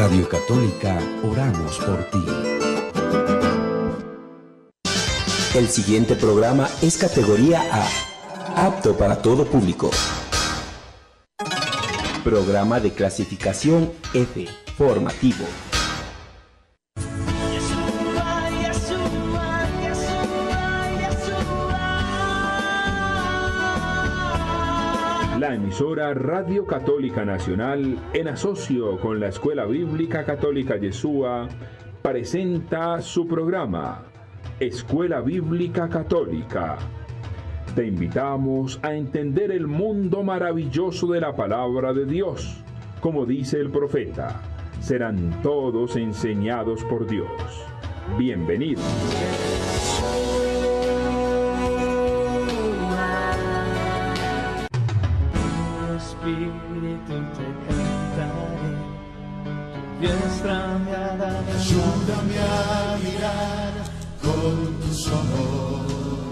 Radio Católica, oramos por ti. El siguiente programa es categoría A, apto para todo público. Programa de clasificación F, formativo. La emisora Radio Católica Nacional, en asocio con la Escuela Bíblica Católica Yeshua, presenta su programa, Escuela Bíblica Católica. Te invitamos a entender el mundo maravilloso de la palabra de Dios. Como dice el profeta, serán todos enseñados por Dios. Bienvenidos. Espíritu te cantaré, tu diestra me dará. Ayúdame a mirar con tus ojos.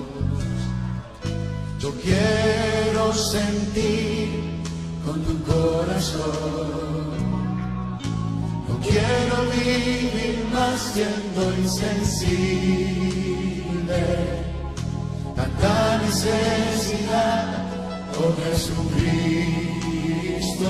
Yo quiero sentir con tu corazón. No quiero vivir más siendo insensible. Tanta necesidad, oh Jesucristo.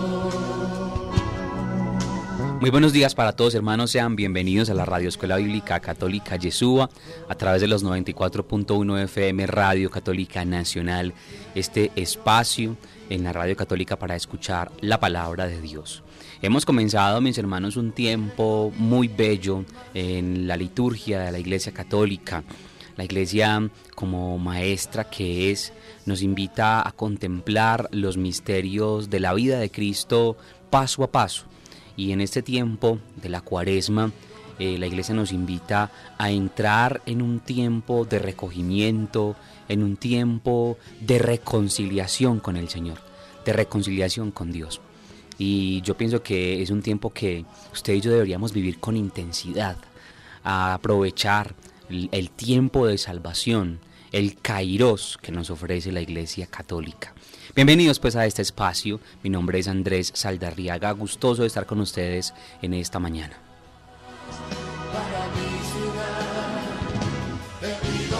Muy buenos días para todos, hermanos, sean bienvenidos a la Radio Escuela Bíblica Católica Yeshua a través de los 94.1 FM Radio Católica Nacional, este espacio en la Radio Católica para escuchar la palabra de Dios. Hemos comenzado, mis hermanos, un tiempo muy bello en la liturgia de la Iglesia Católica. La Iglesia, como maestra que es, nos invita a contemplar los misterios de la vida de Cristo paso a paso. Y en este tiempo de la Cuaresma, la Iglesia nos invita a entrar en un tiempo de recogimiento, en un tiempo de reconciliación con el Señor, de reconciliación con Dios. Y yo pienso que es un tiempo que usted y yo deberíamos vivir con intensidad, a aprovechar el tiempo de salvación, el kairos que nos ofrece la Iglesia Católica. Bienvenidos pues a este espacio. Mi nombre es Andrés Saldarriaga, gustoso de estar con ustedes en esta mañana. Para mi ciudad, te pido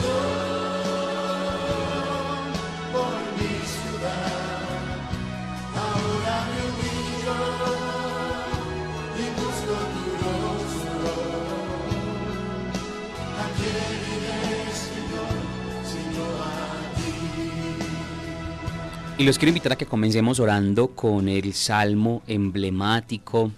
perdón por mi ciudad. Ahora me humillo y busco tu rostro. ¿A quién iré, Señor, sino a ti? Y los quiero invitar a que comencemos orando con el salmo emblemático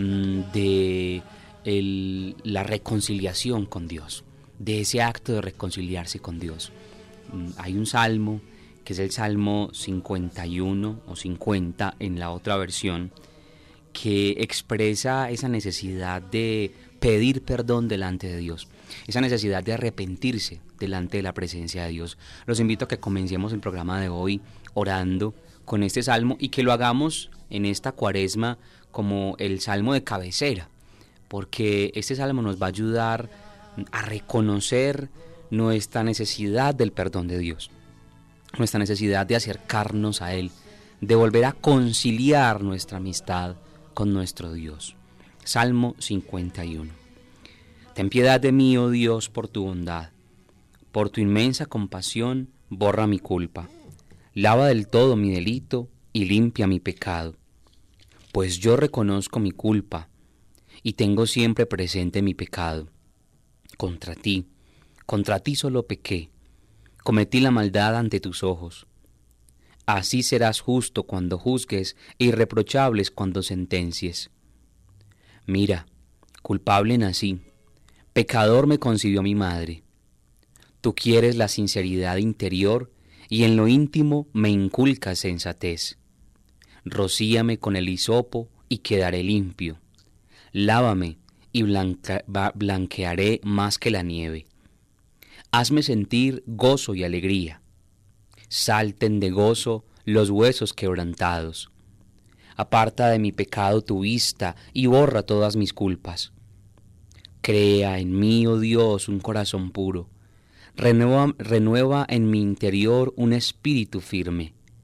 de la reconciliación con Dios, de ese acto de reconciliarse con Dios. Hay un salmo que es el Salmo 51 o 50 en la otra versión, que expresa esa necesidad de pedir perdón delante de Dios, esa necesidad de arrepentirse delante de la presencia de Dios. Los invito a que comencemos el programa de hoy orando con este salmo y que lo hagamos en esta Cuaresma como el salmo de cabecera, porque este salmo nos va a ayudar a reconocer nuestra necesidad del perdón de Dios, nuestra necesidad de acercarnos a Él, de volver a conciliar nuestra amistad con nuestro Dios. Salmo 51. Ten piedad de mí, oh Dios, por tu bondad. Por tu inmensa compasión, borra mi culpa. Lava del todo mi delito y limpia mi pecado. Pues yo reconozco mi culpa y tengo siempre presente mi pecado. Contra ti solo pequé, cometí la maldad ante tus ojos. Así serás justo cuando juzgues e irreprochables cuando sentencies. Mira, culpable nací, pecador me concibió mi madre. Tú quieres la sinceridad interior y en lo íntimo me inculcas sensatez. Rocíame con el hisopo y quedaré limpio. Lávame y blanquearé más que la nieve. Hazme sentir gozo y alegría. Salten de gozo los huesos quebrantados. Aparta de mi pecado tu vista y borra todas mis culpas. Crea en mí, oh Dios, un corazón puro. Renueva en mi interior un espíritu firme.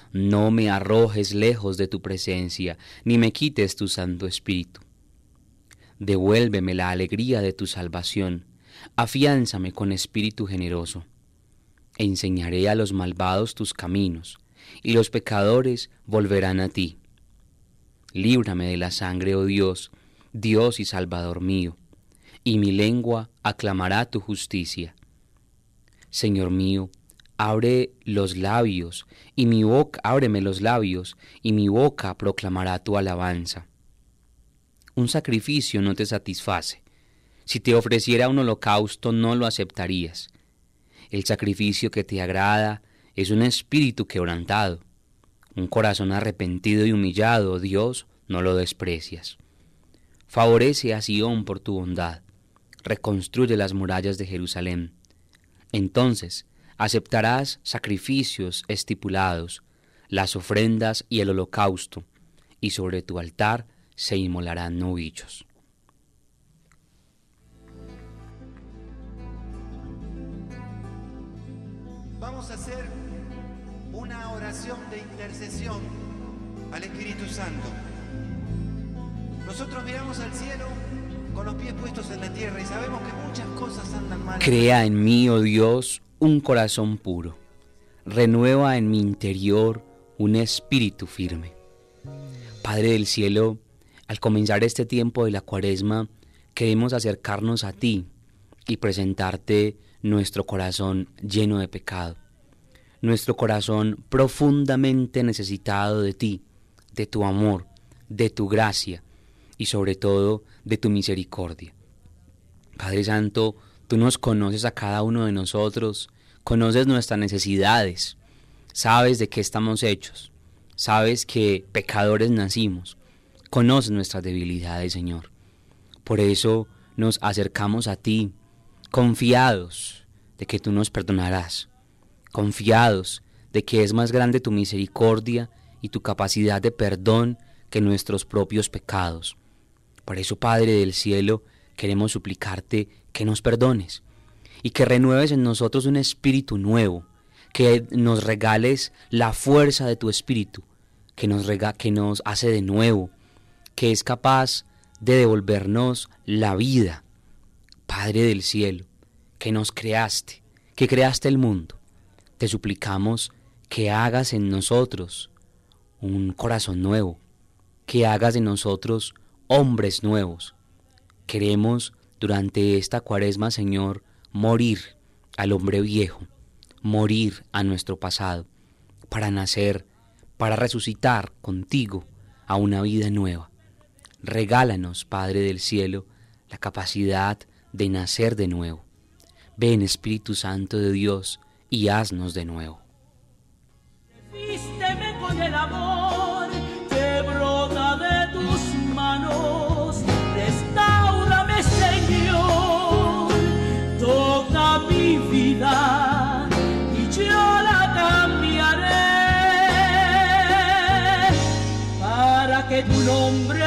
No me arrojes lejos de tu presencia, ni me quites tu Santo Espíritu. Devuélveme la alegría de tu salvación, afiánzame con espíritu generoso. Enseñaré a los malvados tus caminos, y los pecadores volverán a ti. Líbrame de la sangre, oh Dios, Dios y Salvador mío, y mi lengua aclamará tu justicia. Señor mío, ábreme los labios, y mi boca proclamará tu alabanza. Un sacrificio no te satisface. Si te ofreciera un holocausto, no lo aceptarías. El sacrificio que te agrada es un espíritu quebrantado. Un corazón arrepentido y humillado, Dios, no lo desprecias. Favorece a Sión por tu bondad. Reconstruye las murallas de Jerusalén. Entonces aceptarás sacrificios estipulados, las ofrendas y el holocausto, y sobre tu altar se inmolarán novillos. Vamos a hacer una oración de intercesión al Espíritu Santo. Nosotros miramos al cielo con los pies puestos en la tierra y sabemos que muchas cosas andan mal. Crea en mí, oh Dios, un corazón puro. Renueva en mi interior un espíritu firme. Padre del cielo, al comenzar este tiempo de la Cuaresma, queremos acercarnos a ti y presentarte nuestro corazón lleno de pecado, nuestro corazón profundamente necesitado de ti, de tu amor, de tu gracia y sobre todo de tu misericordia. Padre Santo, tú nos conoces a cada uno de nosotros, conoces nuestras necesidades, sabes de qué estamos hechos, sabes que pecadores nacimos, conoces nuestras debilidades, Señor. Por eso nos acercamos a ti, confiados de que tú nos perdonarás, confiados de que es más grande tu misericordia y tu capacidad de perdón que nuestros propios pecados. Por eso, Padre del cielo, queremos suplicarte que nos perdones y que renueves en nosotros un espíritu nuevo, que nos regales la fuerza de tu espíritu, que nos hace de nuevo, que es capaz de devolvernos la vida. Padre del cielo, que nos creaste, que creaste el mundo, te suplicamos que hagas en nosotros un corazón nuevo, que hagas de nosotros hombres nuevos. Queremos durante esta Cuaresma, Señor, morir al hombre viejo, morir a nuestro pasado, para nacer, para resucitar contigo a una vida nueva. Regálanos, Padre del cielo, la capacidad de nacer de nuevo. Ven, Espíritu Santo de Dios, y haznos de nuevo. Vísteme con el amor que brota de tus manos. Restáurame, Señor. Toca mi vida y yo la cambiaré para que tu nombre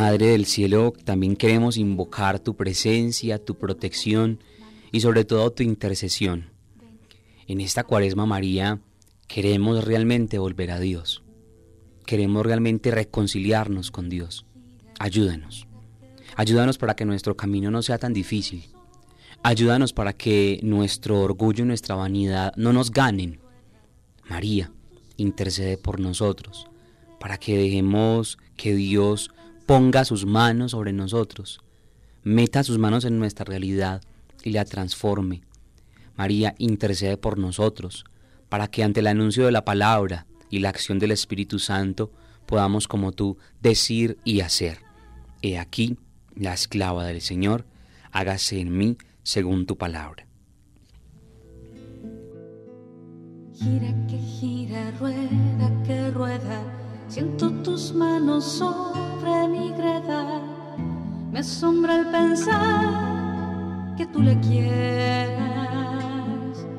Madre del Cielo, también queremos invocar tu presencia, tu protección y sobre todo tu intercesión. En esta Cuaresma, María, queremos realmente volver a Dios. Queremos realmente reconciliarnos con Dios. Ayúdanos. Ayúdanos para que nuestro camino no sea tan difícil. Ayúdanos para que nuestro orgullo y nuestra vanidad no nos ganen. María, intercede por nosotros, para que dejemos que Dios ponga sus manos sobre nosotros, meta sus manos en nuestra realidad y la transforme. María, intercede por nosotros, para que ante el anuncio de la palabra y la acción del Espíritu Santo podamos, como tú, decir y hacer: he aquí la esclava del Señor, hágase en mí según tu palabra. Gira que gira, rueda que rueda, siento tus manos sobre mi greda. Me asombra el pensar que tú le quieras.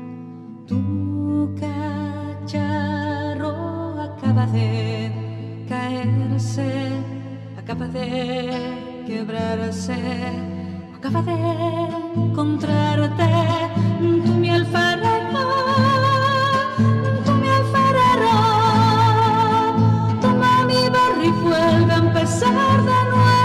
Tu cacharro acaba de caerse, acaba de quebrarse, acaba de encontrarte. Tú mi alfarero, toma mi barro y vuelve a empezar de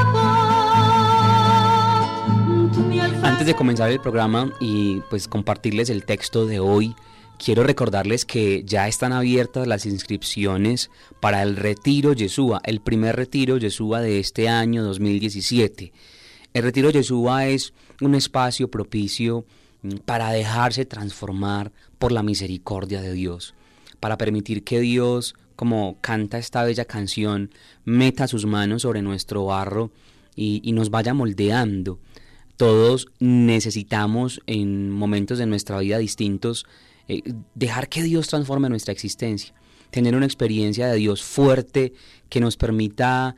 nuevo. Tú mi alfarero. Antes de comenzar el programa y pues compartirles el texto de hoy, quiero recordarles que ya están abiertas las inscripciones para el Retiro Yeshua, el primer Retiro Yeshua de este año 2017. El Retiro Yeshua es un espacio propicio para dejarse transformar por la misericordia de Dios, para permitir que Dios, como canta esta bella canción, meta sus manos sobre nuestro barro y nos vaya moldeando. Todos necesitamos en momentos de nuestra vida distintos dejar que Dios transforme nuestra existencia, tener una experiencia de Dios fuerte que nos permita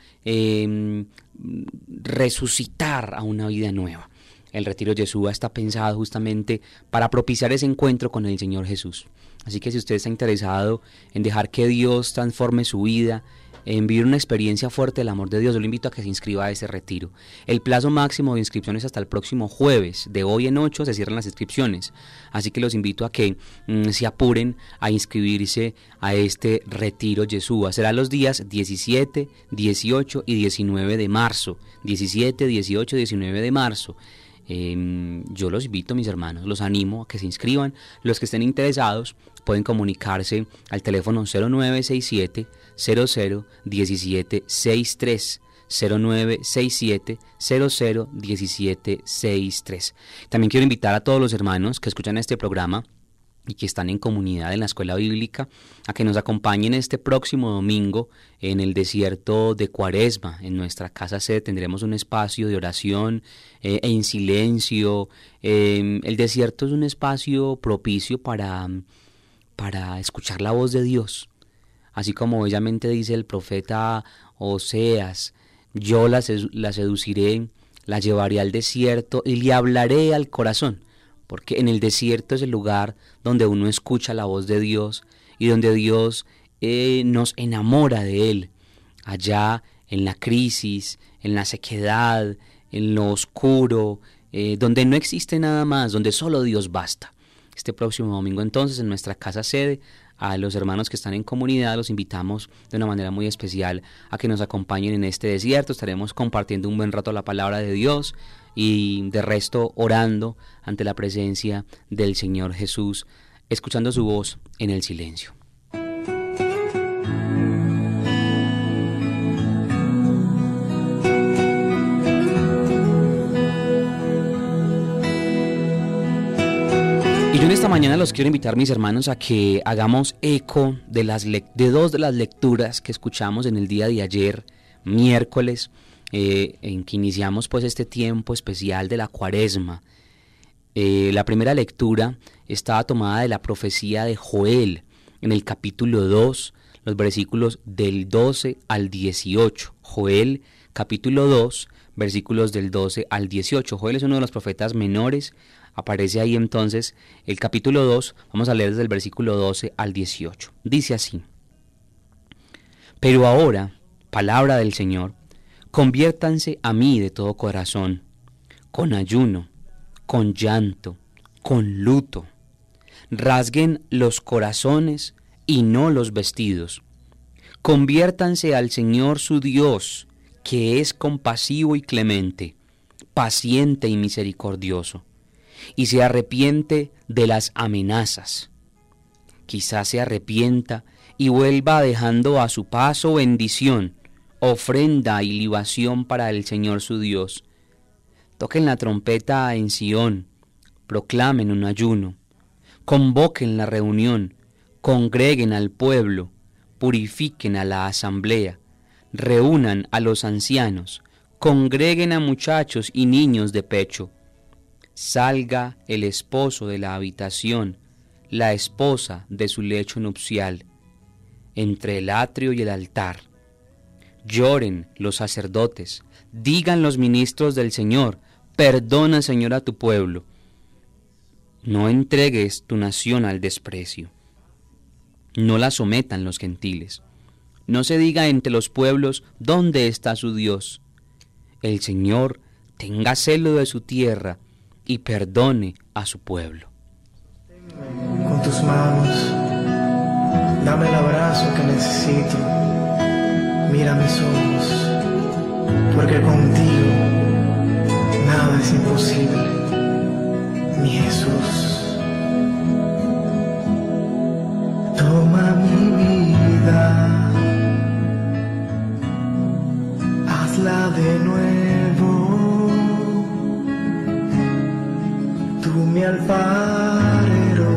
resucitar a una vida nueva. El Retiro Yeshua está pensado justamente para propiciar ese encuentro con el Señor Jesús. Así que si usted está interesado en dejar que Dios transforme su vida, en vivir una experiencia fuerte del amor de Dios, yo lo invito a que se inscriba a ese retiro. El plazo máximo de inscripción es hasta el próximo jueves. De hoy en 8 se cierran las inscripciones. Así que los invito a que se apuren a inscribirse a este Retiro Yeshua. Será los días 17, 18 y 19 de marzo. 17, 18 y 19 de marzo. Yo los invito, mis hermanos, los animo a que se inscriban. Los que estén interesados pueden comunicarse al teléfono 0967 00 17 63 0967 00 17 63. También quiero invitar a todos los hermanos que escuchan este programa y que están en comunidad en la escuela bíblica a que nos acompañen este próximo domingo en el desierto de Cuaresma. En nuestra casa sede tendremos un espacio de oración en silencio. El desierto es un espacio propicio para escuchar la voz de Dios. Así como bellamente dice el profeta Oseas: yo la seduciré, la llevaré al desierto y le hablaré al corazón. Porque en el desierto es el lugar donde uno escucha la voz de Dios y donde Dios nos enamora de Él. Allá en la crisis, en la sequedad, en lo oscuro, donde no existe nada más, donde solo Dios basta. Este próximo domingo entonces en nuestra casa sede, a los hermanos que están en comunidad los invitamos de una manera muy especial a que nos acompañen en este desierto. Estaremos compartiendo un buen rato la palabra de Dios y de resto orando ante la presencia del Señor Jesús, escuchando su voz en el silencio. Y yo en esta mañana los quiero invitar, mis hermanos, a que hagamos eco de dos de las lecturas que escuchamos en el día de ayer, miércoles, en que iniciamos pues este tiempo especial de la Cuaresma. La primera lectura estaba tomada de la profecía de Joel, en el capítulo 2, los versículos del 12 al 18. Joel, capítulo 2, versículos del 12 al 18. Joel es uno de los profetas menores. Aparece ahí entonces el capítulo 2, vamos a leer desde el versículo 12 al 18. Dice así: pero ahora, palabra del Señor, Conviértanse a mí de todo corazón, con ayuno, con llanto, con luto. Rasguen los corazones y no los vestidos. Conviértanse al Señor su Dios, que es compasivo y clemente, paciente y misericordioso, y se arrepiente de las amenazas. Quizás se arrepienta y vuelva dejando a su paso bendición, ofrenda y libación para el Señor su Dios. Toquen la trompeta en Sión, proclamen un ayuno, convoquen la reunión, congreguen al pueblo, purifiquen a la asamblea, reúnan a los ancianos, congreguen a muchachos y niños de pecho. Salga el esposo de la habitación, la esposa de su lecho nupcial, entre el atrio y el altar. Lloren los sacerdotes, digan los ministros del Señor, perdona, Señor, a tu pueblo. No entregues tu nación al desprecio. No la sometan los gentiles. No se diga entre los pueblos dónde está su Dios. El Señor tenga celo de su tierra y perdone a su pueblo. Con tus manos, dame el abrazo que necesito. Mira mis ojos, porque contigo nada es imposible, mi Jesús. Toma mi vida, hazla de nuevo, tú mi alfarero,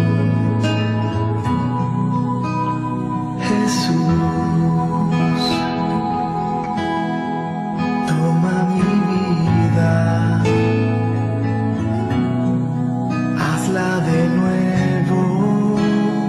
Jesús. Toma mi vida, hazla de nuevo.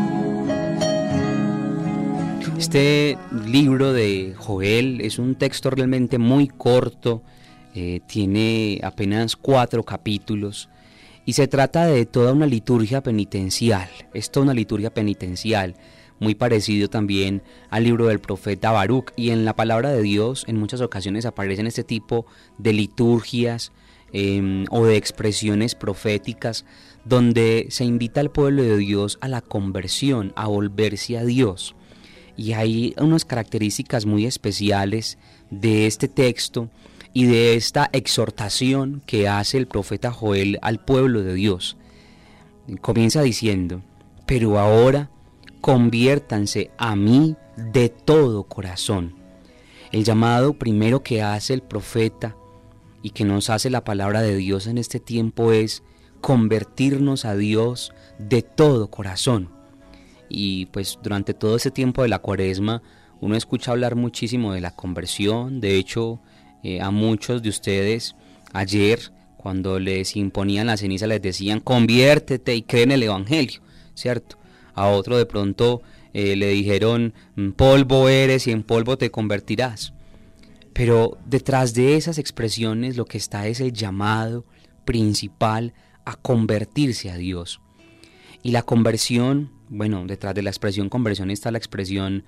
Este libro de Joel es un texto realmente muy corto, tiene apenas 4 capítulos y se trata de toda una liturgia penitencial. Es toda una liturgia penitencial, muy parecido también al libro del profeta Baruch, y en la palabra de Dios en muchas ocasiones aparecen este tipo de liturgias o de expresiones proféticas donde se invita al pueblo de Dios a la conversión, a volverse a Dios. Y hay unas características muy especiales de este texto y de esta exhortación que hace el profeta Joel al pueblo de Dios. Comienza diciendo: pero ahora conviértanse a mí de todo corazón. El llamado primero que hace el profeta y que nos hace la palabra de Dios en este tiempo es convertirnos a Dios de todo corazón. Y pues durante todo ese tiempo de la Cuaresma uno escucha hablar muchísimo de la conversión. De hecho, a muchos de ustedes ayer, cuando les imponían la ceniza, les decían: conviértete y cree en el Evangelio, ¿cierto? A otro de pronto le dijeron: polvo eres y en polvo te convertirás. Pero detrás de esas expresiones lo que está es el llamado principal a convertirse a Dios. Y la conversión, bueno, detrás de la expresión conversión está la expresión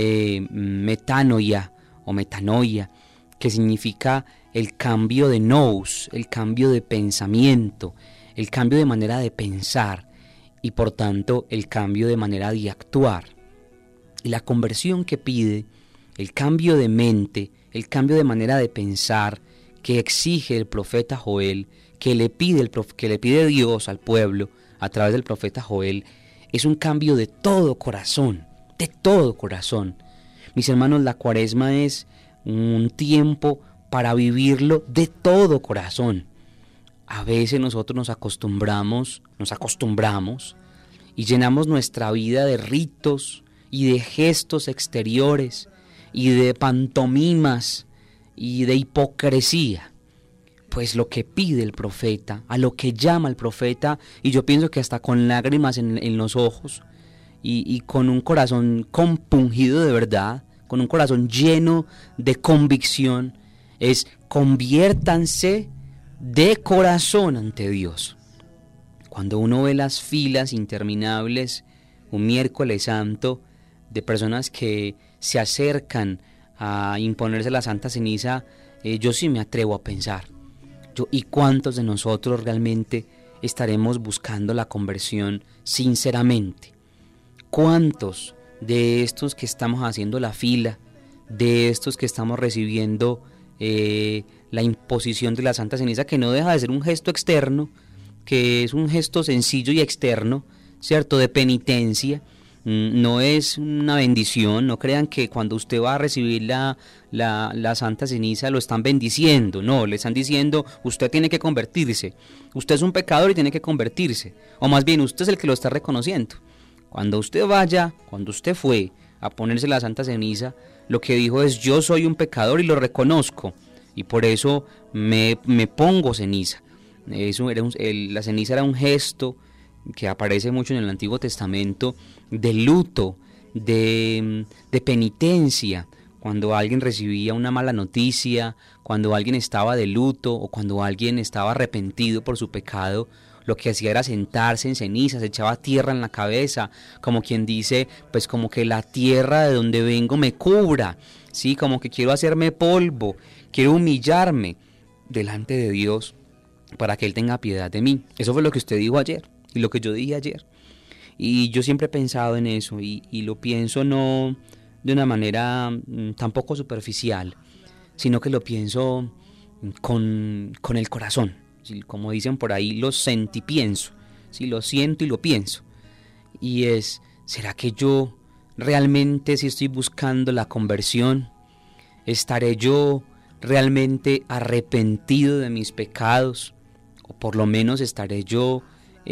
metanoia o metanoia, que significa el cambio de nous, el cambio de pensamiento, el cambio de manera de pensar y por tanto el cambio de manera de actuar. Y la conversión que pide, el cambio de mente, el cambio de manera de pensar que exige el profeta Joel, que le pide Dios al pueblo a través del profeta Joel, es un cambio de todo corazón, de todo corazón. Mis hermanos, la Cuaresma es un tiempo para vivirlo de todo corazón. A veces nosotros nos acostumbramos y llenamos nuestra vida de ritos y de gestos exteriores y de pantomimas y de hipocresía. Pues lo que pide el profeta, a lo que llama el profeta, y yo pienso que hasta con lágrimas en los ojos y con un corazón compungido de verdad, con un corazón lleno de convicción, es: conviértanse de corazón ante Dios. Cuando uno ve las filas interminables un miércoles santo de personas que se acercan a imponerse la santa ceniza, yo sí me atrevo a pensar. ¿Y cuántos de nosotros realmente estaremos buscando la conversión sinceramente? ¿Cuántos de estos que estamos haciendo la fila, de estos que estamos recibiendo la imposición de la santa ceniza, que no deja de ser un gesto externo, que es un gesto sencillo y externo, ¿cierto?, de penitencia? No es una bendición. No crean que cuando usted va a recibir la santa ceniza lo están bendiciendo. No, le están diciendo: usted tiene que convertirse, usted es un pecador y tiene que convertirse, o más bien usted es el que lo está reconociendo. Cuando usted vaya, cuando usted fue a ponerse la santa ceniza, lo que dijo es: yo soy un pecador y lo reconozco, y por eso me pongo ceniza. La ceniza era un gesto que aparece mucho en el Antiguo Testamento, de luto, de penitencia. Cuando alguien recibía una mala noticia, cuando alguien estaba de luto o cuando alguien estaba arrepentido por su pecado, lo que hacía era sentarse en cenizas, echaba tierra en la cabeza, como quien dice, pues como que la tierra de donde vengo me cubra, ¿sí? Como que quiero hacerme polvo, quiero humillarme delante de Dios para que Él tenga piedad de mí. Eso fue lo que usted dijo ayer y lo que yo dije ayer. Y yo siempre he pensado en eso y lo pienso no de una manera tampoco superficial, sino que lo pienso con el corazón. ¿Sí? Como dicen por ahí, lo sentipienso, ¿sí? Lo siento y lo pienso. Y es: ¿será que yo realmente, si estoy buscando la conversión, estaré yo realmente arrepentido de mis pecados? O por lo menos estaré yo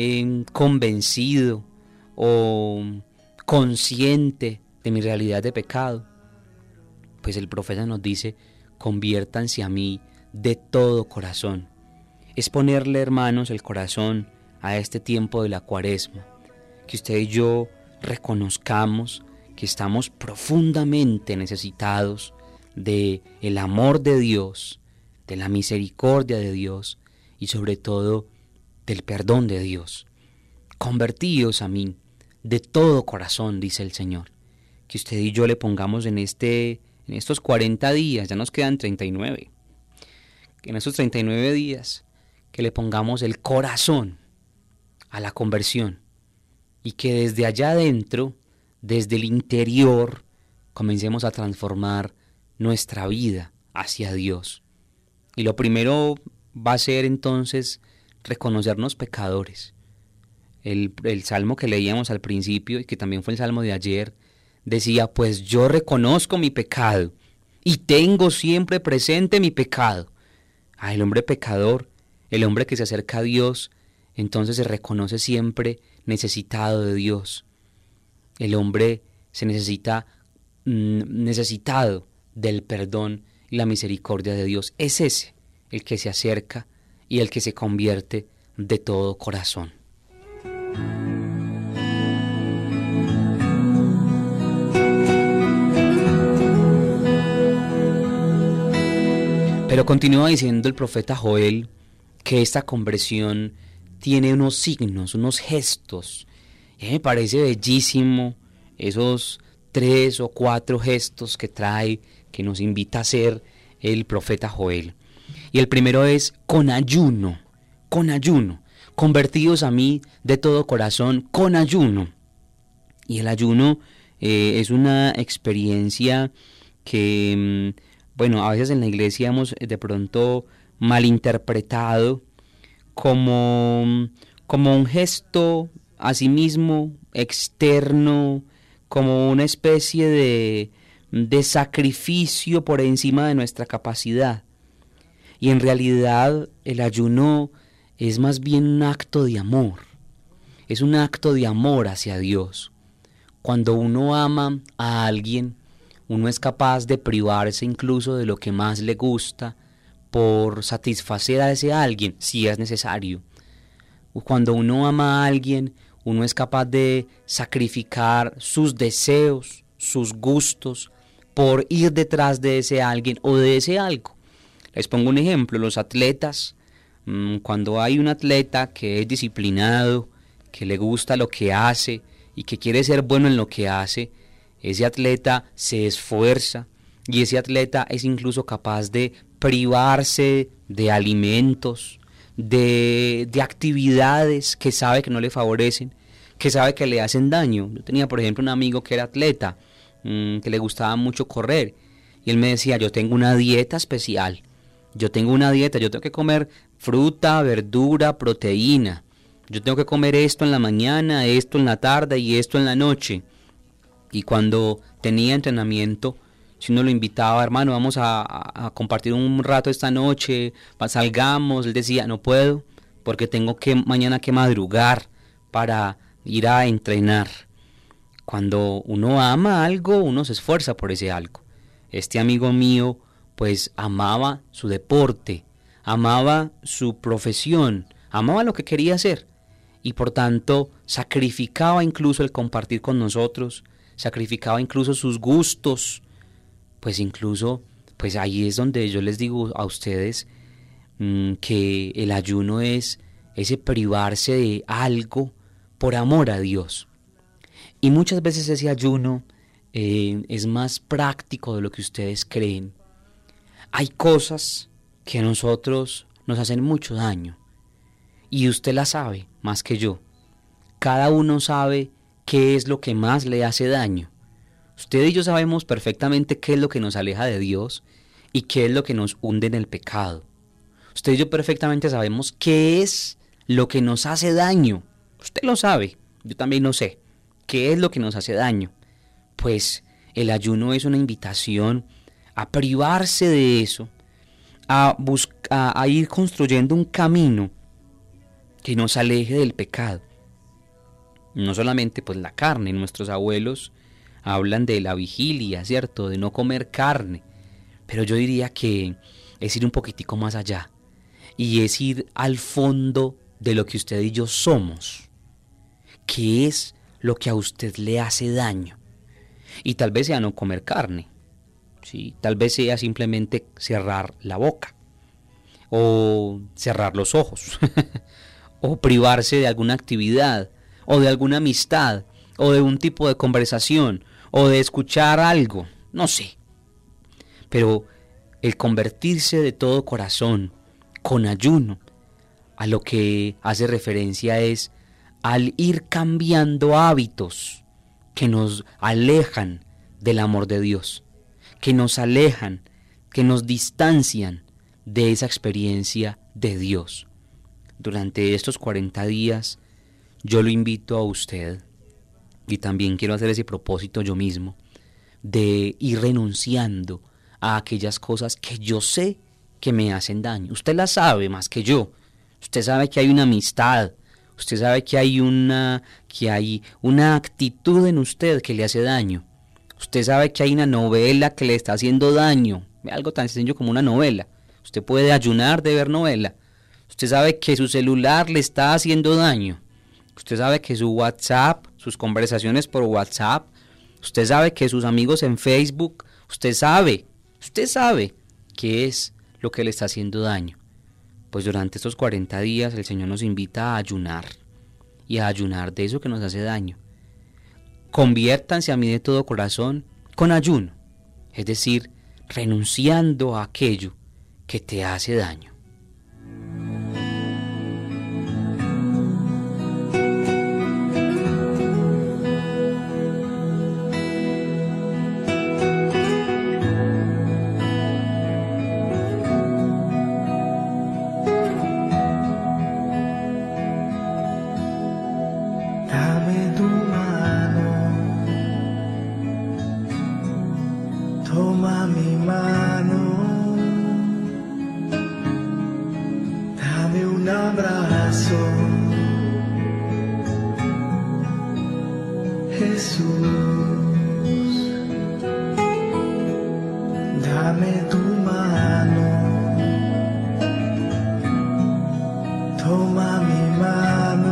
convencido o consciente de mi realidad de pecado. Pues el profeta nos dice: conviértanse a mí de todo corazón. Es ponerle, hermanos, el corazón a este tiempo de la Cuaresma, que usted y yo reconozcamos que estamos profundamente necesitados de el amor de Dios, de la misericordia de Dios y sobre todo del perdón de Dios. Convertíos a mí de todo corazón, dice el Señor. Que usted y yo le pongamos en estos 40 días, ya nos quedan 39, que en estos 39 días que le pongamos el corazón a la conversión y que desde allá adentro, desde el interior, comencemos a transformar nuestra vida hacia Dios. Y lo primero va a ser entonces reconocernos pecadores. El salmo que leíamos al principio y que también fue el salmo de ayer decía: pues yo reconozco mi pecado y tengo siempre presente mi pecado. El hombre pecador, el hombre que se acerca a Dios, entonces se reconoce siempre necesitado de Dios. El hombre se necesitado del perdón y la misericordia de Dios. Es ese el que se acerca y el que se convierte de todo corazón. Pero continúa diciendo el profeta Joel que esta conversión tiene unos signos, unos gestos. Y me parece bellísimo esos 3 o 4 gestos que trae, que nos invita a hacer el profeta Joel. Y el primero es con ayuno, convertidos a mí de todo corazón con ayuno. Y el ayuno es una experiencia que, a veces en la iglesia hemos de pronto malinterpretado como un gesto a sí mismo externo, como una especie de sacrificio por encima de nuestra capacidad. Y en realidad el ayuno es más bien un acto de amor, es un acto de amor hacia Dios. Cuando uno ama a alguien, uno es capaz de privarse incluso de lo que más le gusta por satisfacer a ese alguien, si es necesario. Cuando uno ama a alguien, uno es capaz de sacrificar sus deseos, sus gustos, por ir detrás de ese alguien o de ese algo. Les pongo un ejemplo: los atletas, cuando hay un atleta que es disciplinado, que le gusta lo que hace y que quiere ser bueno en lo que hace, ese atleta se esfuerza, y ese atleta es incluso capaz de privarse de alimentos, de actividades que sabe que no le favorecen, que sabe que le hacen daño. Yo tenía, por ejemplo, un amigo que era atleta, que le gustaba mucho correr, y él me decía, yo tengo una dieta especial, yo tengo que comer fruta, verdura, proteína, yo tengo que comer esto en la mañana, esto en la tarde y esto en la noche. Y cuando tenía entrenamiento, si uno lo invitaba, hermano, vamos a compartir un rato esta noche, salgamos, él decía, no puedo, porque tengo mañana que madrugar para ir a entrenar. Cuando uno ama algo, uno se esfuerza por ese algo. Este amigo mío, pues, amaba su deporte, amaba su profesión, amaba lo que quería hacer, y por tanto sacrificaba incluso el compartir con nosotros, sacrificaba incluso sus gustos, pues ahí es donde yo les digo a ustedes que el ayuno es ese privarse de algo por amor a Dios. Y muchas veces ese ayuno es más práctico de lo que ustedes creen. Hay cosas que a nosotros nos hacen mucho daño, y usted la sabe más que yo. Cada uno sabe qué es lo que más le hace daño. Usted y yo sabemos perfectamente qué es lo que nos aleja de Dios y qué es lo que nos hunde en el pecado. Usted y yo perfectamente sabemos qué es lo que nos hace daño. Usted lo sabe, yo también lo sé. ¿Qué es lo que nos hace daño? Pues el ayuno es una invitación a privarse de eso, a ir construyendo un camino que nos aleje del pecado. No solamente pues la carne, nuestros abuelos hablan de la vigilia, ¿cierto? De no comer carne, pero yo diría que es ir un poquitico más allá, y es ir al fondo de lo que usted y yo somos. ¿Qué es lo que a usted le hace daño? Y tal vez sea no comer carne, ¿sí? Tal vez sea simplemente cerrar la boca, o cerrar los ojos, o privarse de alguna actividad, o de alguna amistad, o de un tipo de conversación, o de escuchar algo, no sé. Pero el convertirse de todo corazón, con ayuno, a lo que hace referencia es al ir cambiando hábitos que nos alejan del amor de Dios, que nos alejan, que nos distancian de esa experiencia de Dios. Durante estos 40 días, yo lo invito a usted, y también quiero hacer ese propósito yo mismo, de ir renunciando a aquellas cosas que yo sé que me hacen daño. Usted las sabe más que yo. Usted sabe que hay una amistad, usted sabe que hay una actitud en usted que le hace daño. Usted sabe que hay una novela que le está haciendo daño, algo tan sencillo como una novela. Usted puede ayunar de ver novela. Usted sabe que su celular le está haciendo daño. Usted sabe que su WhatsApp, sus conversaciones por WhatsApp, usted sabe que sus amigos en Facebook, usted sabe qué es lo que le está haciendo daño. Pues durante estos 40 días el Señor nos invita a ayunar, y a ayunar de eso que nos hace daño. Conviértanse a mí de todo corazón con ayuno, es decir, renunciando a aquello que te hace daño. Dame tu mano, toma mi mano, dame un abrazo, Jesús, dame tu mano, toma mi mano.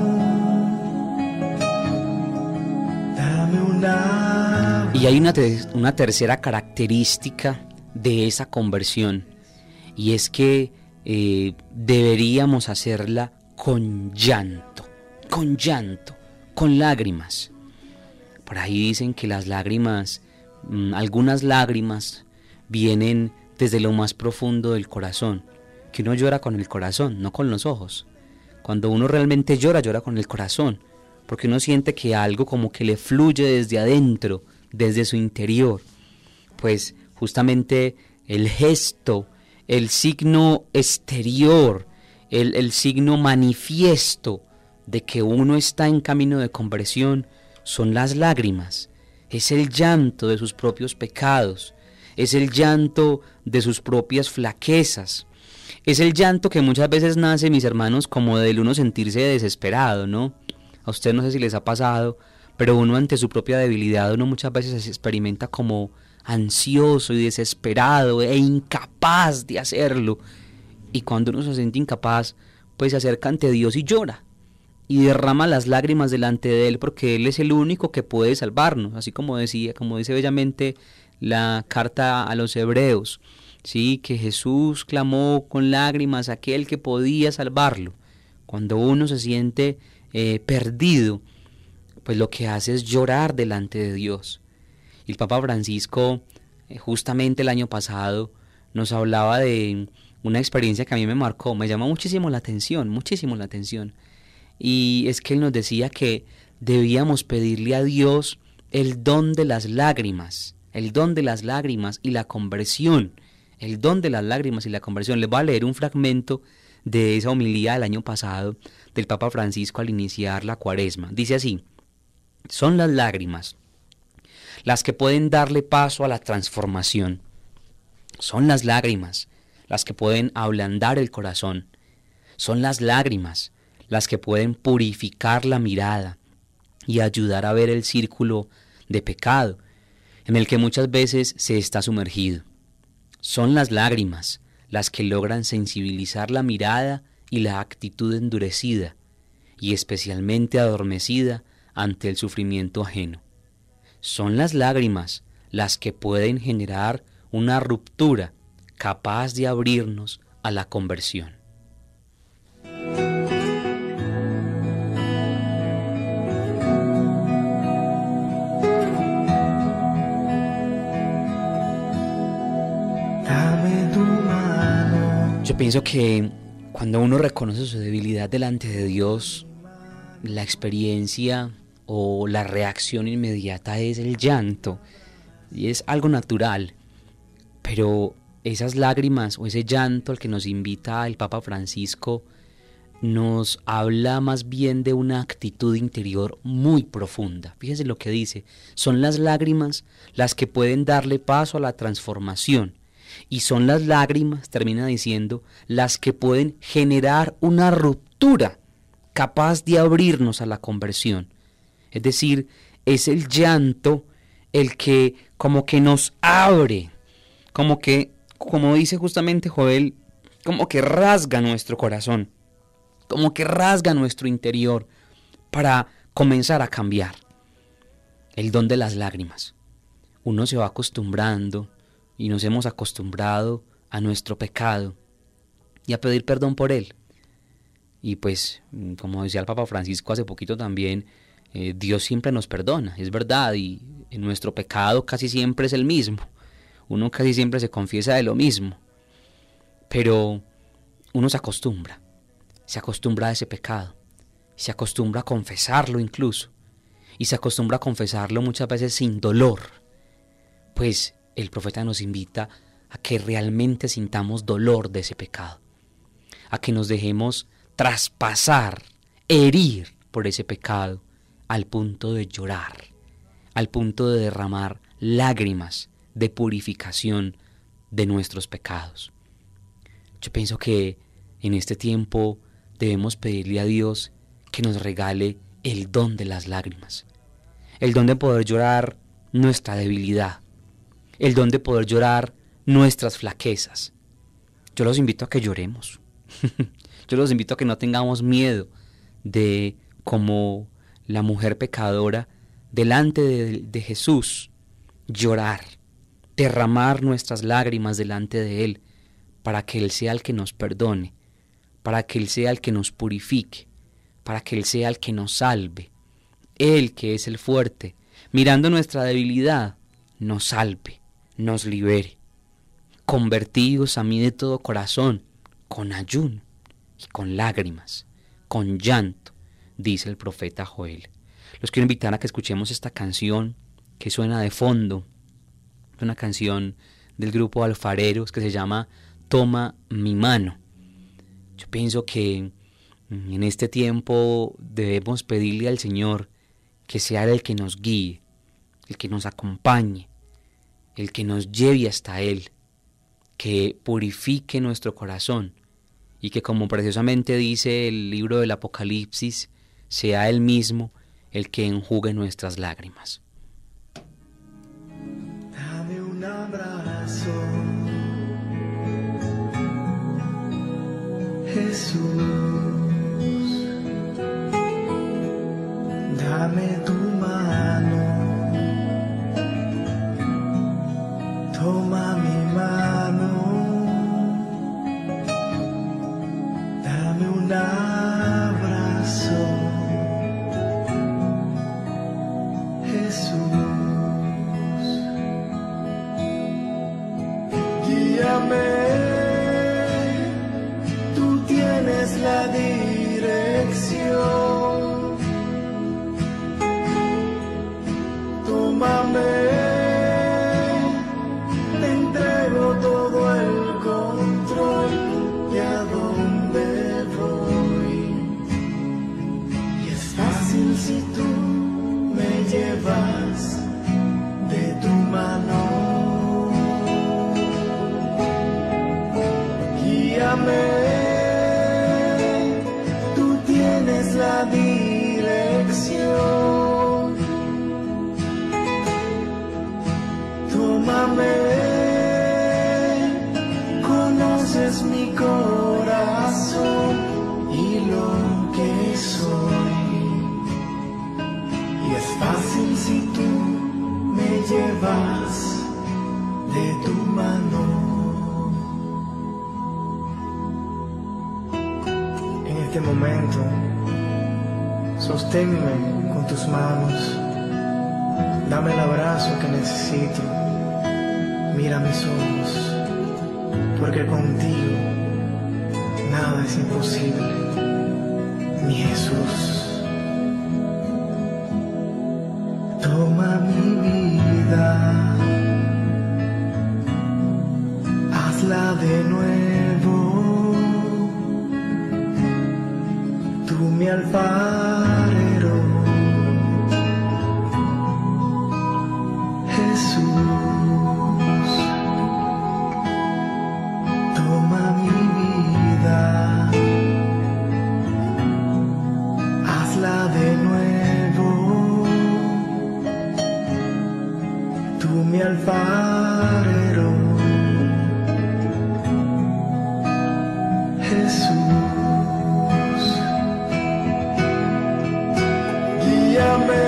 Y hay una tercera característica de esa conversión, y es que deberíamos hacerla con llanto, con lágrimas. Por ahí dicen que las lágrimas, algunas lágrimas vienen desde lo más profundo del corazón, que uno llora con el corazón, no con los ojos. Cuando uno realmente llora, llora con el corazón, porque uno siente que algo como que le fluye desde adentro, desde su interior. Pues justamente el gesto, el signo exterior, el signo manifiesto de que uno está en camino de conversión son las lágrimas. Es el llanto de sus propios pecados, es el llanto de sus propias flaquezas. Es el llanto que muchas veces nace, mis hermanos, como del uno sentirse desesperado, ¿no? A ustedes no sé si les ha pasado, pero uno ante su propia debilidad, uno muchas veces se experimenta como ansioso y desesperado e incapaz de hacerlo. Y cuando uno se siente incapaz, pues se acerca ante Dios y llora. Y derrama las lágrimas delante de Él, porque Él es el único que puede salvarnos. Así como dice bellamente la carta a los Hebreos. Sí, que Jesús clamó con lágrimas a aquel que podía salvarlo. Cuando uno se siente perdido, pues lo que hace es llorar delante de Dios. Y el Papa Francisco, justamente el año pasado, nos hablaba de una experiencia que a mí me marcó, me llamó muchísimo la atención. Y es que él nos decía que debíamos pedirle a Dios el don de las lágrimas y la conversión. El don de las lágrimas y la conversión. Les voy a leer un fragmento de esa homilía del año pasado del Papa Francisco al iniciar la Cuaresma. Dice así: son las lágrimas las que pueden darle paso a la transformación. Son las lágrimas las que pueden ablandar el corazón. Son las lágrimas las que pueden purificar la mirada y ayudar a ver el círculo de pecado en el que muchas veces se está sumergido. Son las lágrimas las que logran sensibilizar la mirada y la actitud endurecida y especialmente adormecida ante el sufrimiento ajeno. Son las lágrimas las que pueden generar una ruptura capaz de abrirnos a la conversión. Yo pienso que cuando uno reconoce su debilidad delante de Dios, la experiencia o la reacción inmediata es el llanto, y es algo natural, pero esas lágrimas o ese llanto al que nos invita el Papa Francisco nos habla más bien de una actitud interior muy profunda. Fíjense lo que dice: son las lágrimas las que pueden darle paso a la transformación. Y son las lágrimas, termina diciendo, las que pueden generar una ruptura capaz de abrirnos a la conversión. Es decir, es el llanto el que como que nos abre, como que, como dice justamente Joel, como que rasga nuestro corazón, como que rasga nuestro interior para comenzar a cambiar. El don de las lágrimas. Uno se va acostumbrando y nos hemos acostumbrado a nuestro pecado y a pedir perdón por él. Y pues, como decía el Papa Francisco hace poquito también, Dios siempre nos perdona, es verdad, y en nuestro pecado casi siempre es el mismo. Uno casi siempre se confiesa de lo mismo. Pero uno se acostumbra a ese pecado, se acostumbra a confesarlo incluso, y se acostumbra a confesarlo muchas veces sin dolor. Pues el profeta nos invita a que realmente sintamos dolor de ese pecado, a que nos dejemos traspasar, herir por ese pecado, al punto de llorar, al punto de derramar lágrimas de purificación de nuestros pecados. Yo pienso que en este tiempo debemos pedirle a Dios que nos regale el don de las lágrimas, el don de poder llorar nuestra debilidad, el don de poder llorar nuestras flaquezas. Yo los invito a que lloremos. Yo los invito a que no tengamos miedo de, como la mujer pecadora, delante de Jesús, llorar, derramar nuestras lágrimas delante de Él, para que Él sea el que nos perdone, para que Él sea el que nos purifique, para que Él sea el que nos salve. Él, que es el fuerte, mirando nuestra debilidad, nos salve, nos libere. convertidos a mí de todo corazón, con ayuno y con lágrimas, con llanto, dice el profeta Joel. Los quiero invitar a que escuchemos esta canción que suena de fondo. Es una canción del grupo Alfareros que se llama Toma mi mano. Yo pienso que en este tiempo debemos pedirle al Señor que sea el que nos guíe, el que nos acompañe, el que nos lleve hasta Él, que purifique nuestro corazón y que, como preciosamente dice el libro del Apocalipsis, sea Él mismo el que enjugue nuestras lágrimas. Dame un abrazo, Jesús. Dame tu mano, toma mi mano, dame un abrazo, Jesús. Guíame, tú tienes la dirección. Tómame, te entrego todo el control de a dónde voy. Y es fácil si tú me llevas de tu mano. Guíame, tú tienes la dirección. Tómame, conoces mi corazón y lo que soy. Y es fácil si tú me llevas de tu mano. En este momento, sosténme con tus manos. Dame el abrazo que necesito. Mira mis ojos, porque contigo nada es imposible, mi Jesús. Toma mi vida, hazla de nuevo. Tú mi alfarero, Jesús. Toma mi vida, hazla de nuevo. Tú mi alfarero, Jesús. Guíame,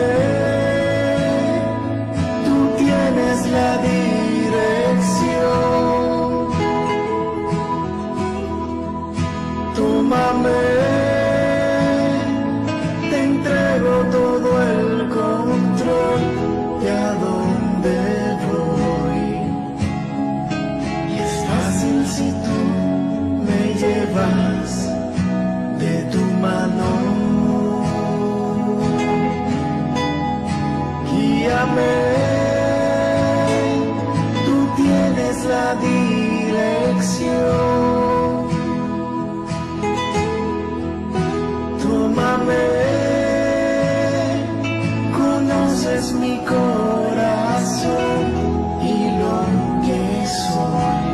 tú tienes la dirección. Tómame, te entrego todo el control de a dónde voy. Y es fácil si tú me llevas de tu mano. Guíame, tú tienes la dirección. Tómame, conoces mi corazón y lo que soy.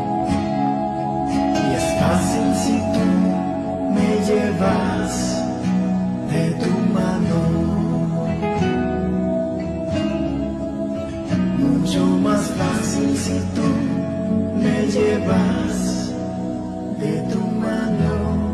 Y es fácil si tú me llevas de tu mano. Mucho más fácil si tú me llevas de tu mano.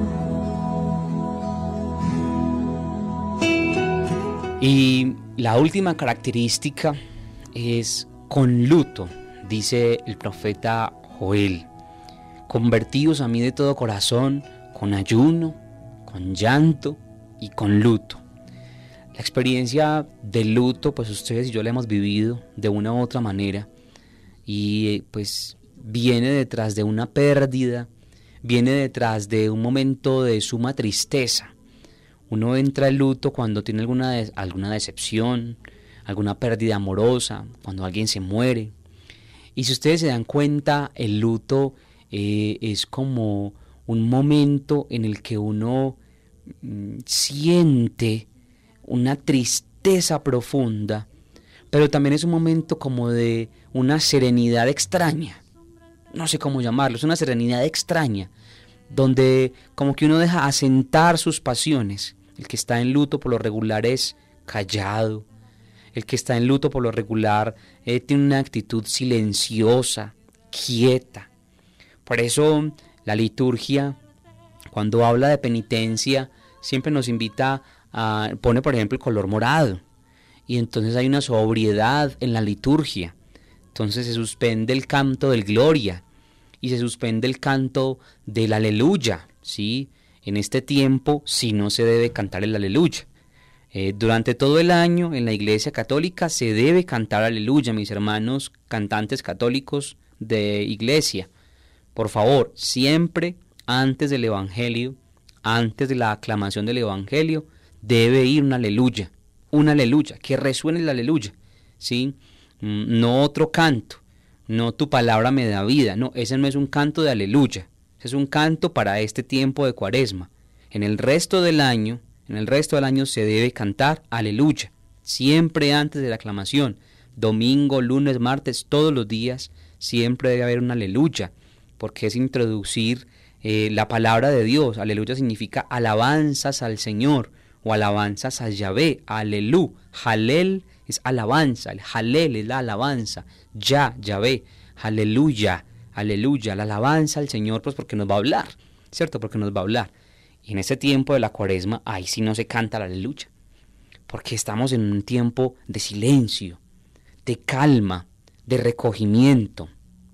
Y la última característica es con luto, dice el profeta Joel. Convertidos a mí de todo corazón, con ayuno, con llanto y con luto. La experiencia del luto, pues ustedes y yo la hemos vivido de una u otra manera. Y pues viene detrás de una pérdida, viene detrás de un momento de suma tristeza. Uno entra en luto cuando tiene alguna decepción, alguna pérdida amorosa, cuando alguien se muere. Y si ustedes se dan cuenta, el luto es como un momento en el que uno siente una tristeza profunda, pero también es un momento como de una serenidad extraña. No sé cómo llamarlo, es una serenidad extraña, donde como que uno deja asentar sus pasiones. El que está en luto por lo regular es callado, el que está en luto por lo regular tiene una actitud silenciosa, quieta. Por eso la liturgia, cuando habla de penitencia, siempre nos invita pone por ejemplo el color morado, y entonces hay una sobriedad en la liturgia. Entonces se suspende el canto del Gloria y se suspende el canto del Aleluya, ¿sí? En este tiempo sí no se debe cantar el Aleluya. Durante todo el año en la Iglesia Católica se debe cantar Aleluya, mis hermanos cantantes católicos de Iglesia. Por favor, siempre antes del Evangelio, antes de la aclamación del Evangelio, debe ir un Aleluya, que resuene el Aleluya, ¿sí? No otro canto, no tu palabra me da vida, no, ese no es un canto de Aleluya, ese es un canto para este tiempo de Cuaresma. En el resto del año se debe cantar Aleluya, siempre antes de la aclamación, domingo, lunes, martes, todos los días, siempre debe haber un Aleluya, porque es introducir la palabra de Dios. Aleluya significa alabanzas al Señor, o alabanzas a Yahvé, alelú, jalel es alabanza, el jalel es la alabanza, Yahvé, aleluya, la alabanza al Señor, pues porque nos va a hablar, ¿cierto? Porque nos va a hablar. Y en ese tiempo de la Cuaresma, ahí sí no se canta la aleluya, porque estamos en un tiempo de silencio, de calma, de recogimiento.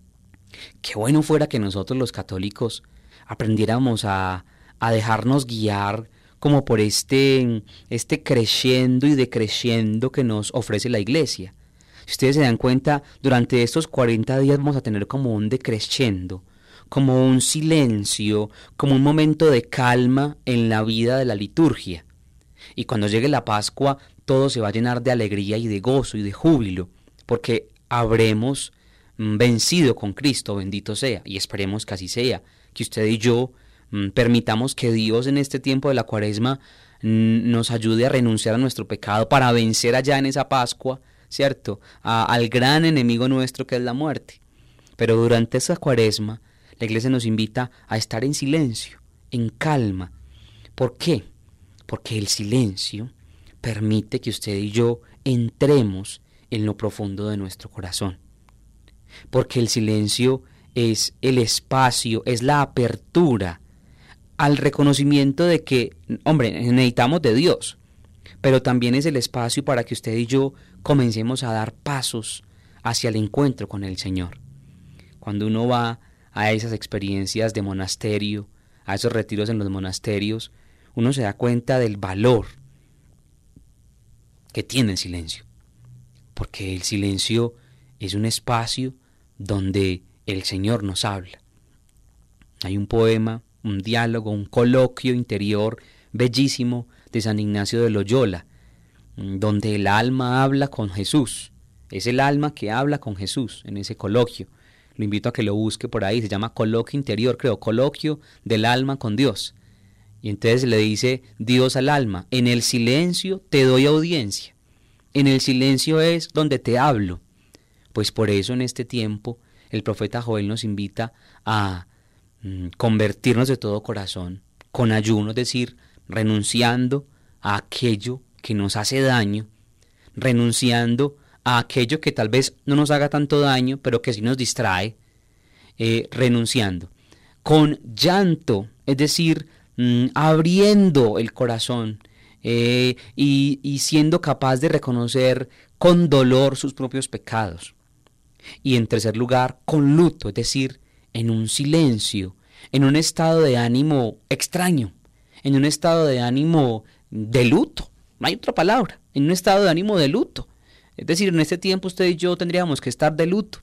Qué bueno fuera que nosotros los católicos aprendiéramos a dejarnos guiar como por este creciendo y decreciendo que nos ofrece la Iglesia. Si ustedes se dan cuenta, durante estos 40 días vamos a tener como un decreciendo, como un silencio, como un momento de calma en la vida de la liturgia. Y cuando llegue la Pascua, todo se va a llenar de alegría y de gozo y de júbilo, porque habremos vencido con Cristo, bendito sea, y esperemos que así sea, que usted y yo permitamos que Dios en este tiempo de la Cuaresma nos ayude a renunciar a nuestro pecado para vencer allá en esa Pascua, ¿cierto? Al gran enemigo nuestro que es la muerte. Pero durante esa Cuaresma, la Iglesia nos invita a estar en silencio, en calma. ¿Por qué? Porque el silencio permite que usted y yo entremos en lo profundo de nuestro corazón. Porque el silencio es el espacio, es la apertura al reconocimiento de que, hombre, necesitamos de Dios, pero también es el espacio para que usted y yo comencemos a dar pasos hacia el encuentro con el Señor. Cuando uno va a esas experiencias de monasterio, a esos retiros en los monasterios, uno se da cuenta del valor que tiene el silencio, porque el silencio es un espacio donde el Señor nos habla. Hay un poema, un diálogo, un coloquio interior bellísimo de San Ignacio de Loyola, donde el alma habla con Jesús. Es el alma que habla con Jesús en ese coloquio. Lo invito a que lo busque por ahí, se llama Coloquio Interior, creo, Coloquio del Alma con Dios. Y entonces le dice Dios al alma: en el silencio te doy audiencia, en el silencio es donde te hablo. Pues por eso en este tiempo el profeta Joel nos invita a convertirnos de todo corazón, con ayuno, es decir, renunciando a aquello que nos hace daño, renunciando a aquello que tal vez no nos haga tanto daño, pero que sí nos distrae, renunciando, con llanto, es decir, abriendo el corazón y siendo capaz de reconocer con dolor sus propios pecados. Y en tercer lugar, con luto, es decir, en un silencio, en un estado de ánimo extraño, en un estado de ánimo de luto, no hay otra palabra, en un estado de ánimo de luto. Es decir, en este tiempo usted y yo tendríamos que estar de luto,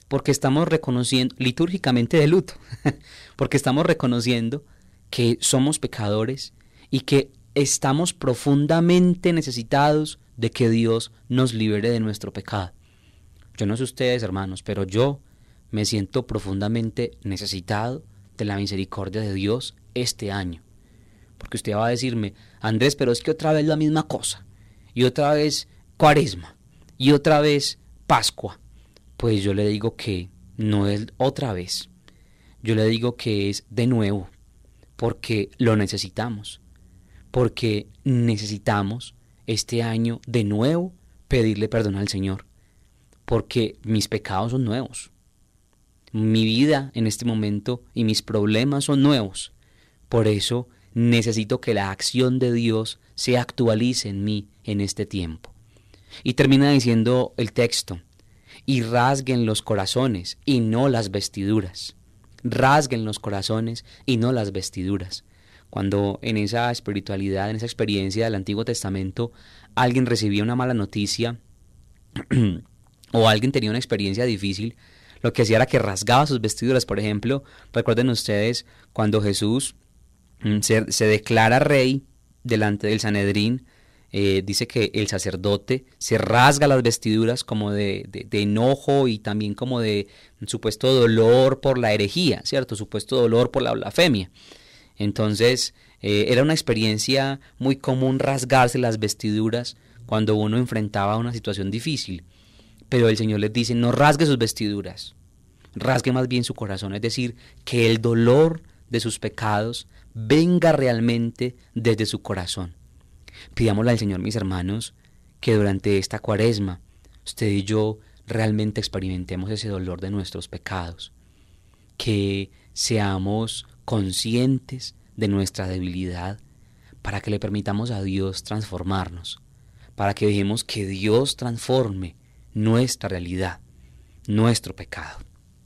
porque estamos reconociendo, litúrgicamente de luto, porque estamos reconociendo que somos pecadores y que estamos profundamente necesitados de que Dios nos libere de nuestro pecado. Yo no sé ustedes, hermanos, pero yo me siento profundamente necesitado de la misericordia de Dios este año. Porque usted va a decirme, Andrés, pero es que otra vez la misma cosa, y otra vez Cuaresma, y otra vez Pascua. Pues yo le digo que no es otra vez, yo le digo que es de nuevo, porque lo necesitamos, porque necesitamos este año de nuevo pedirle perdón al Señor, porque mis pecados son nuevos, mi vida en este momento y mis problemas son nuevos. Por eso necesito que la acción de Dios se actualice en mí en este tiempo. Y termina diciendo el texto, y rasguen los corazones y no las vestiduras. Rasguen los corazones y no las vestiduras. Cuando en esa espiritualidad, en esa experiencia del Antiguo Testamento, alguien recibía una mala noticia o alguien tenía una experiencia difícil, lo que hacía era que rasgaba sus vestiduras. Por ejemplo, recuerden ustedes cuando Jesús se declara rey delante del Sanedrín, dice que el sacerdote se rasga las vestiduras como de enojo y también como de supuesto dolor por la herejía, ¿cierto? Supuesto dolor por la blasfemia. Entonces, era una experiencia muy común rasgarse las vestiduras cuando uno enfrentaba una situación difícil. Pero el Señor les dice, no rasgue sus vestiduras, rasgue más bien su corazón, es decir, que el dolor de sus pecados venga realmente desde su corazón. Pidámosle al Señor, mis hermanos, que durante esta Cuaresma, usted y yo realmente experimentemos ese dolor de nuestros pecados, que seamos conscientes de nuestra debilidad, para que le permitamos a Dios transformarnos, para que dejemos que Dios transforme nuestra realidad, nuestro pecado.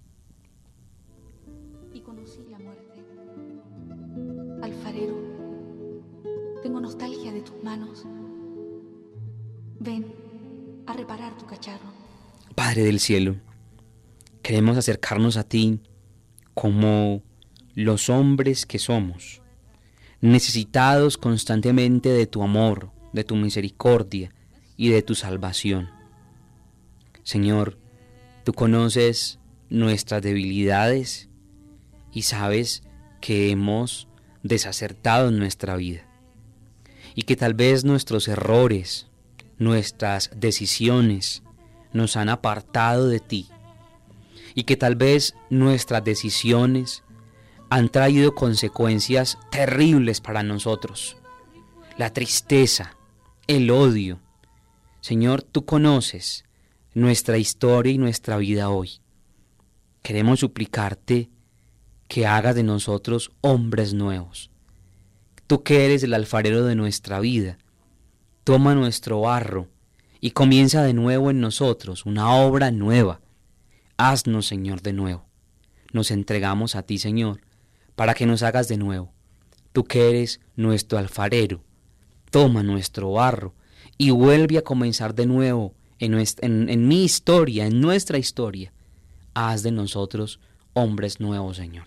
Y conocí la muerte. Alfarero, tengo nostalgia de tus manos. Ven a reparar tu cacharro. Padre del cielo, queremos acercarnos a ti como los hombres que somos, necesitados constantemente de tu amor, de tu misericordia y de tu salvación. Señor, tú conoces nuestras debilidades y sabes que hemos desacertado en nuestra vida y que tal vez nuestros errores, nuestras decisiones nos han apartado de ti y que tal vez nuestras decisiones han traído consecuencias terribles para nosotros, la tristeza, el odio. Señor, tú conoces nuestra historia y nuestra vida hoy. Queremos suplicarte que hagas de nosotros hombres nuevos. Tú que eres el alfarero de nuestra vida, toma nuestro barro y comienza de nuevo en nosotros una obra nueva. Haznos, Señor, de nuevo. Nos entregamos a ti, Señor, para que nos hagas de nuevo. Tú que eres nuestro alfarero, toma nuestro barro y vuelve a comenzar de nuevo en mi historia, en nuestra historia. Haz de nosotros hombres nuevos, Señor.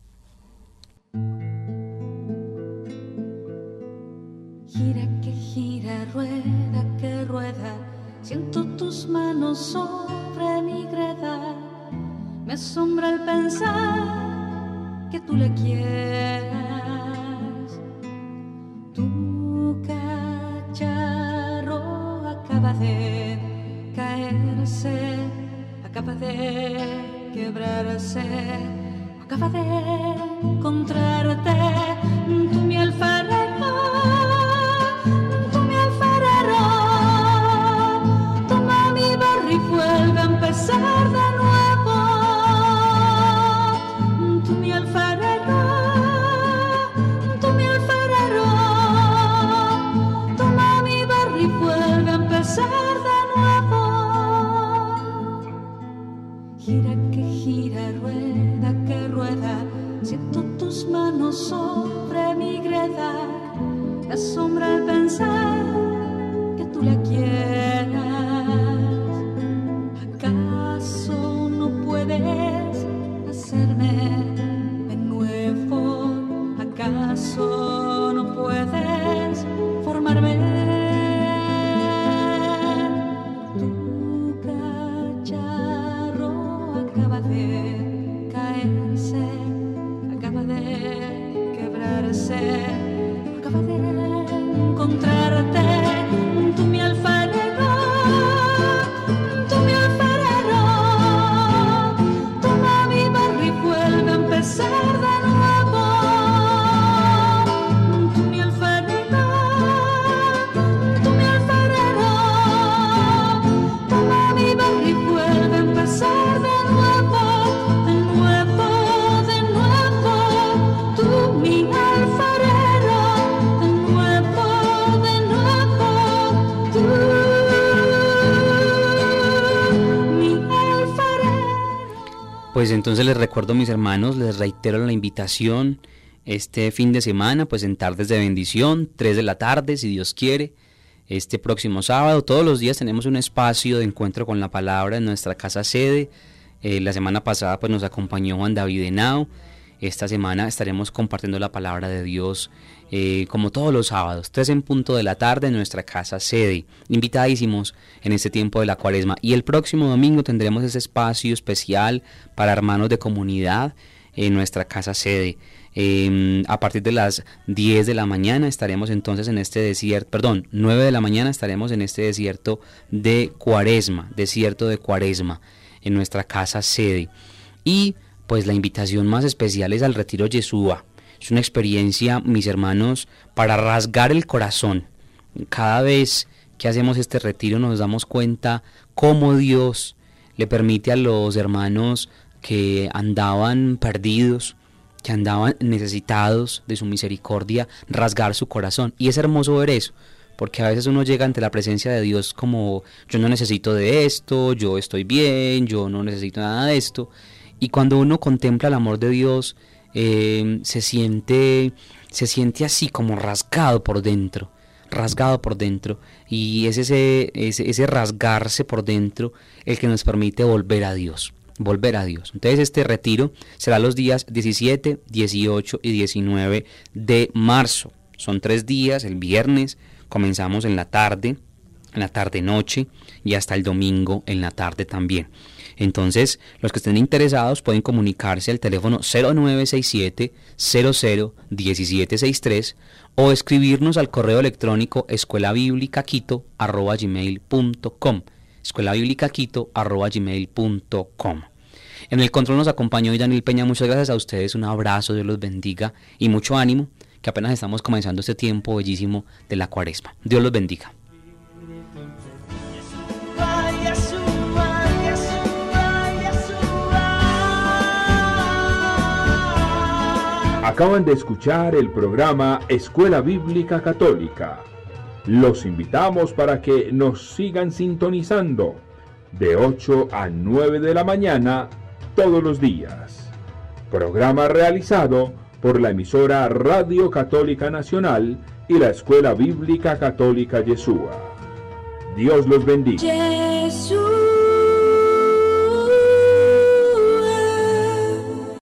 Gira que gira, rueda que rueda, siento tus manos sobre mi greda. Me asombra el pensar que tú le quieras. Tu cacharro acaba de caerse, acaba de quebrarse, acaba de encontrarte. Tú mi alfarero, tú mi alfarero, toma mi barro y vuelve a empezar de nuevo. Tú mi alfarero, tú mi alfarero, toma mi barro y vuelve a empezar de nuevo. Gira que gira, rueda que rueda, siento tus manos sobre mi greda. Me asombra el pensar que tú la quieras. ¿Acaso no puedes Pues entonces les recuerdo, mis hermanos, les reitero la invitación este fin de semana, pues en Tardes de Bendición, 3 de la tarde, si Dios quiere. Este próximo sábado, todos los días tenemos un espacio de encuentro con la palabra en nuestra casa sede. La semana pasada pues nos acompañó Juan David Henao. Esta semana estaremos compartiendo la palabra de Dios como todos los sábados, 3 en punto de la tarde en nuestra casa sede. Invitadísimos en este tiempo de la Cuaresma. Y el próximo domingo tendremos ese espacio especial para hermanos de comunidad en nuestra casa sede. A partir de las 10 de la mañana estaremos entonces en este desierto, 9 de la mañana estaremos en este desierto de Cuaresma, en nuestra casa sede. Y pues la invitación más especial es al Retiro Yeshua. Es una experiencia, mis hermanos, para rasgar el corazón. Cada vez que hacemos este retiro nos damos cuenta cómo Dios le permite a los hermanos que andaban perdidos, que andaban necesitados de su misericordia, rasgar su corazón. Y es hermoso ver eso, porque a veces uno llega ante la presencia de Dios como: yo no necesito de esto, yo estoy bien, yo no necesito nada de esto. Y cuando uno contempla el amor de Dios, se siente así como rasgado por dentro. Y es ese rasgarse por dentro el que nos permite volver a Dios. Entonces este retiro será los días 17, 18 y 19 de marzo. Son 3 días. El viernes comenzamos en la tarde noche, y hasta el domingo en la tarde también. Entonces, los que estén interesados pueden comunicarse al teléfono 0967-001763 o escribirnos al correo electrónico escuelabiblicaquito@gmail.com. escuelabiblicaquito@gmail.com. En el control nos acompañó Daniel Peña. Muchas gracias a ustedes, un abrazo, Dios los bendiga y mucho ánimo, que apenas estamos comenzando este tiempo bellísimo de la Cuaresma. Dios los bendiga. Acaban de escuchar el programa Escuela Bíblica Católica. Los invitamos para que nos sigan sintonizando de 8 a 9 de la mañana todos los días. Programa realizado por la emisora Radio Católica Nacional y la Escuela Bíblica Católica Yeshua. Dios los bendiga. Yeshua.